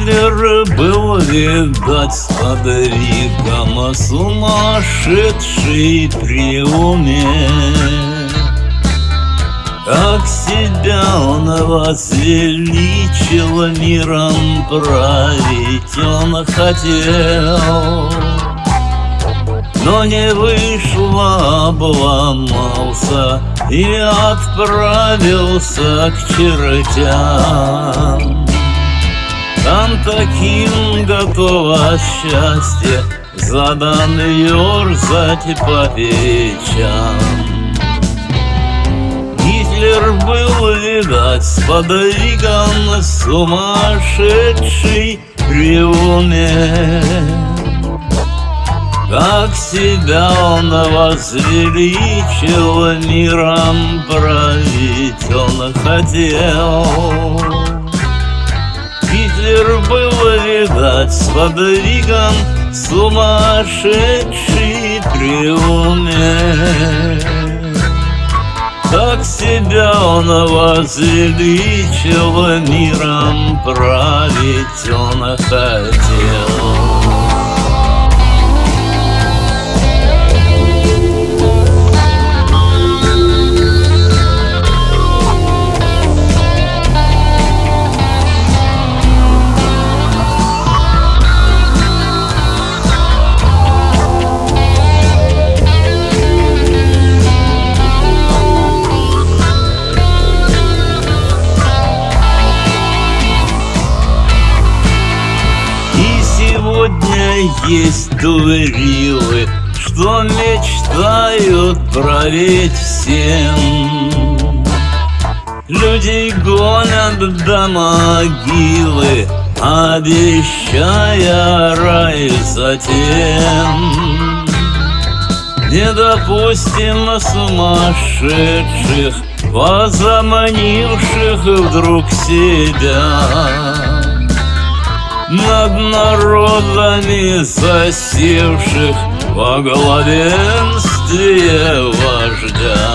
Гитлер был, видать, с подвигом сумасшедший при уме. Как себя он возвеличил, миром править он хотел, но не вышло, обломался и отправился к чертям. Там таким готово счастье задан ерзать по печам. Гитлер был, видать, с подвигом сумасшедший при уме. Как себя он возвеличил, миром править он хотел. Гитлер был, видать, с подвигом сумасшедший при уме. Так себя он возвеличил, миром править он хотел. Сегодня есть дурилы, что мечтают править всем. Людей гонят до могилы, обещая рай затем. Не допустим сумасшедших, возомнивших вдруг себя над народами засевших во главенстве вождя.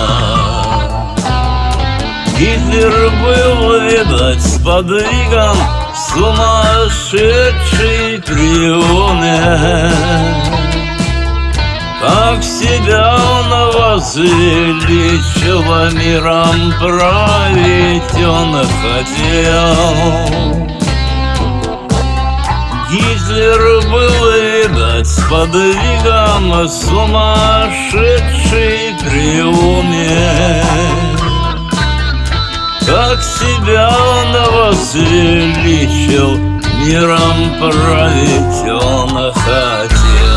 Гитлер был, видать, с подвигом сумасшедший при уме. Как себя он возвеличил, миром править он хотел. Гитлер был, видать, с подвигом сумасшедший при уме. Как себя он возвеличил, миром править он хотел.